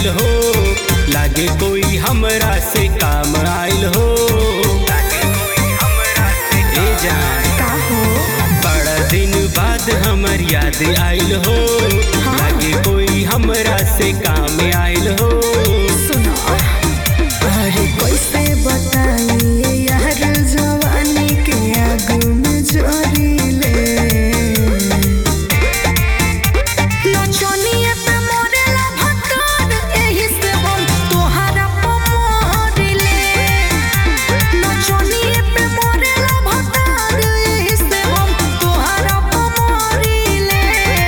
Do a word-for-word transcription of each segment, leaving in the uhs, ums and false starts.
आइल हो, लागे कोई हमरा से काम आइल हो। ए जान का हो बड़ा दिन बाद हमर याद आइल हो, लागे कोई हमरा से काम आइल हो। सुनो अरे कैसे बताइए यार जवानी के आग में जरीले नचनिए पे मोरेला भक्कर एही से हम तोहरा पे मोरिले नचनिए पे मोरेला भक्कर एही से हम तोहरा पे मोरिले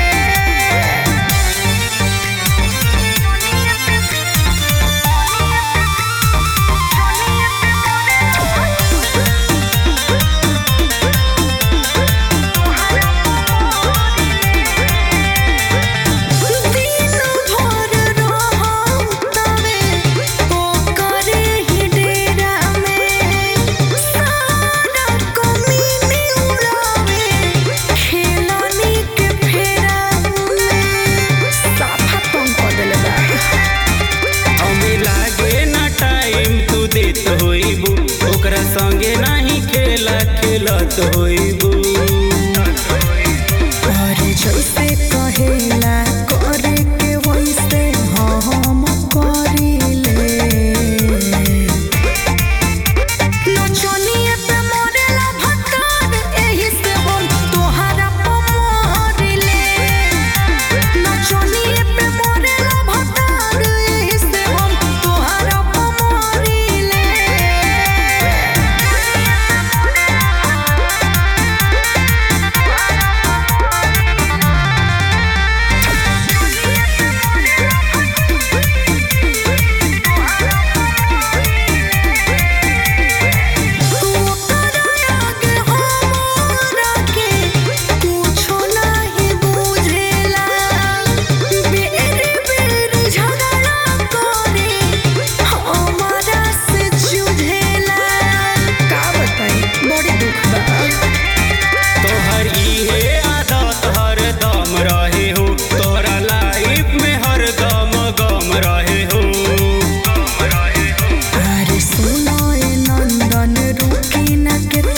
दिन भर रहम तवे ओकरे ही डेरा में सारा कमीनी उड़ावे खेलनी के फेरा में साफा तुम कर देले बा हमें लागे ना टाइम तू देत होइबू, ओकरा संगे नहीं खेला खेलत होइबू। अरे जैसे कहेला करे के वैसे हम करिले नचनिए पे मोरेला भक्कर एही से हम तोहरा पे मोरिले नचनिए पे मोरेला भक्कर एही से हम तोहरा पे मोरिले तोहर इहे आदत हरदम रहे हो, तोहरा लाइफ में हरदम गम रहे हो। अरे सुनो ए नंदन रुकी न के